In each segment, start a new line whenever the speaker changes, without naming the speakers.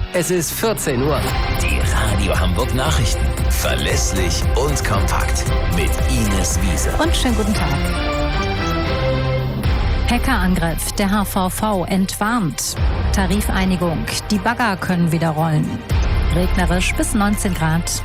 Es ist 14 Uhr.
Die Radio Hamburg Nachrichten. Verlässlich und kompakt. Mit Ines Wiese.
Und schönen guten Tag. Hackerangriff. Der HVV entwarnt. Tarifeinigung. Die Bagger können wieder rollen. Regnerisch bis 19 Grad.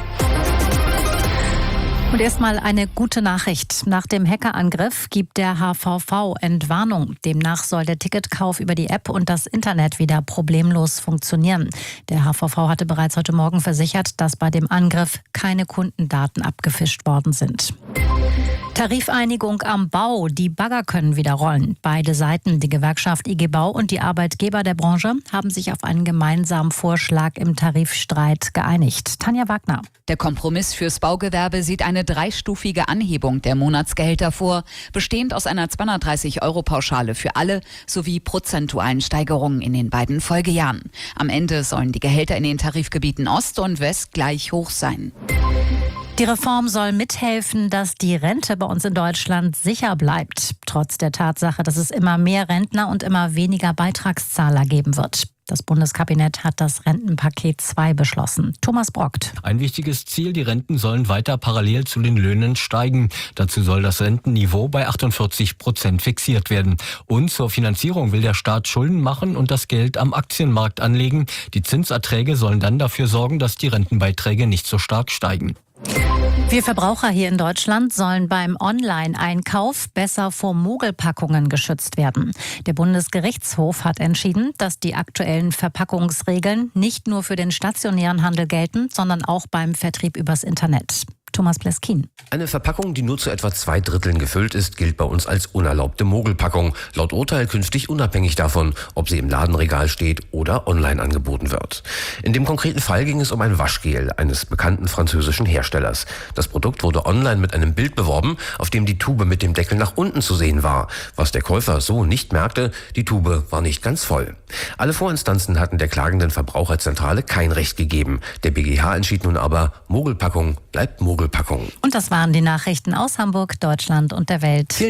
Und erstmal eine gute Nachricht. Nach dem Hackerangriff gibt der HVV Entwarnung. Demnach soll der Ticketkauf über die App und das Internet wieder problemlos funktionieren. Der HVV hatte bereits heute Morgen versichert, dass bei dem Angriff keine Kundendaten abgefischt worden sind. Tarifeinigung am Bau. Die Bagger können wieder rollen. Beide Seiten, die Gewerkschaft IG Bau und die Arbeitgeber der Branche, haben sich auf einen gemeinsamen Vorschlag im Tarifstreit geeinigt. Tanja Wagner.
Der Kompromiss fürs Baugewerbe sieht eine dreistufige Anhebung der Monatsgehälter vor, bestehend aus einer 230-Euro-Pauschale für alle sowie prozentualen Steigerungen in den beiden Folgejahren. Am Ende sollen die Gehälter in den Tarifgebieten Ost und West gleich hoch sein.
Die Reform soll mithelfen, dass die Rente bei uns in Deutschland sicher bleibt. Trotz der Tatsache, dass es immer mehr Rentner und immer weniger Beitragszahler geben wird. Das Bundeskabinett hat das Rentenpaket 2 beschlossen. Thomas Brockt.
Ein wichtiges Ziel, die Renten sollen weiter parallel zu den Löhnen steigen. Dazu soll das Rentenniveau bei 48% fixiert werden. Und zur Finanzierung will der Staat Schulden machen und das Geld am Aktienmarkt anlegen. Die Zinserträge sollen dann dafür sorgen, dass die Rentenbeiträge nicht so stark steigen.
Wir Verbraucher hier in Deutschland sollen beim Online-Einkauf besser vor Mogelpackungen geschützt werden. Der Bundesgerichtshof hat entschieden, dass die aktuellen Verpackungsregeln nicht nur für den stationären Handel gelten, sondern auch beim Vertrieb übers Internet. Thomas Pleskin.
Eine Verpackung, die nur zu etwa 2/3 gefüllt ist, gilt bei uns als unerlaubte Mogelpackung. Laut Urteil künftig unabhängig davon, ob sie im Ladenregal steht oder online angeboten wird. In dem konkreten Fall ging es um ein Waschgel eines bekannten französischen Herstellers. Das Produkt wurde online mit einem Bild beworben, auf dem die Tube mit dem Deckel nach unten zu sehen war. Was der Käufer so nicht merkte, die Tube war nicht ganz voll. Alle Vorinstanzen hatten der klagenden Verbraucherzentrale kein Recht gegeben. Der BGH entschied nun aber, Mogelpackung bleibt Mogelpackung.
Und das waren die Nachrichten aus Hamburg, Deutschland und der Welt.